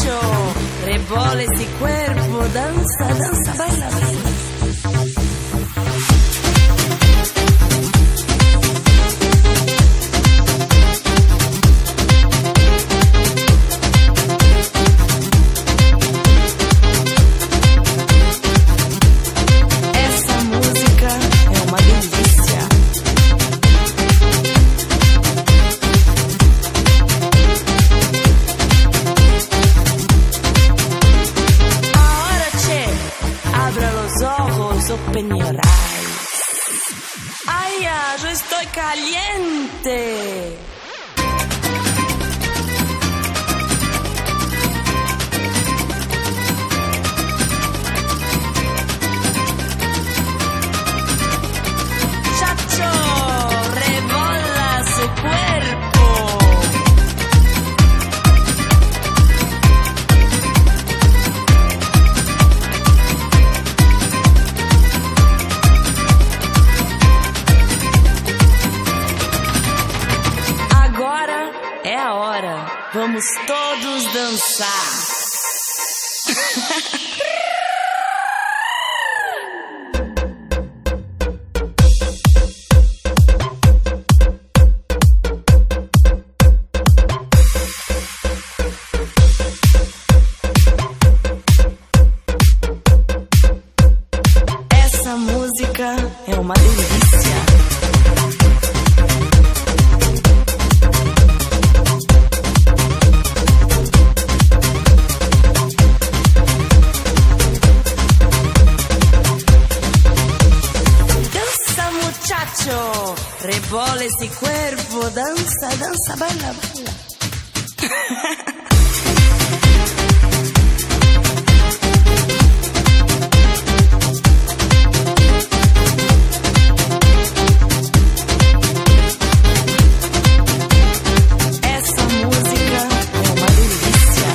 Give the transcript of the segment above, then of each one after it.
muchacho, rebola esse cuerpo, dança, dança, baila, baila. Open your eyes. Ay, ya, yo estoy caliente. Chacho, rebola su cuerpo. É a hora, vamos todos dançar. Essa música é uma delícia. Muchacho, rebola esse cuerpo, dança, dança, baila, baila. Essa música é uma delícia.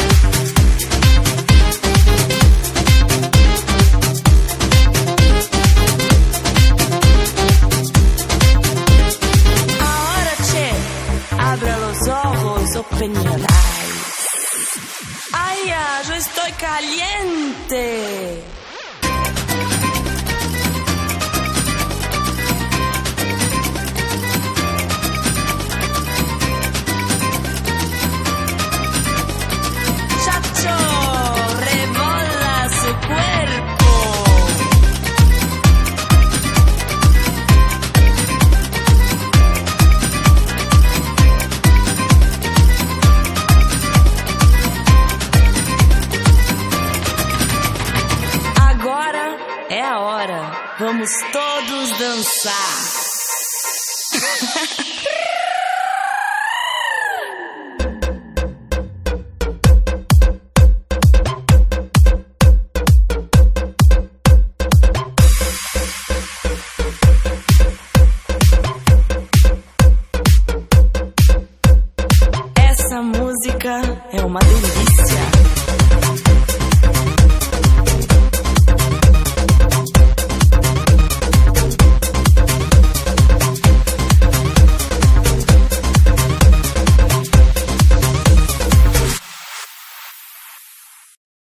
Abra los ojos, open your eyes. Ay, ya, yo estoy caliente. Chacho, rebola su cuerpo. É a hora, vamos todos dançar. Essa música é uma delícia.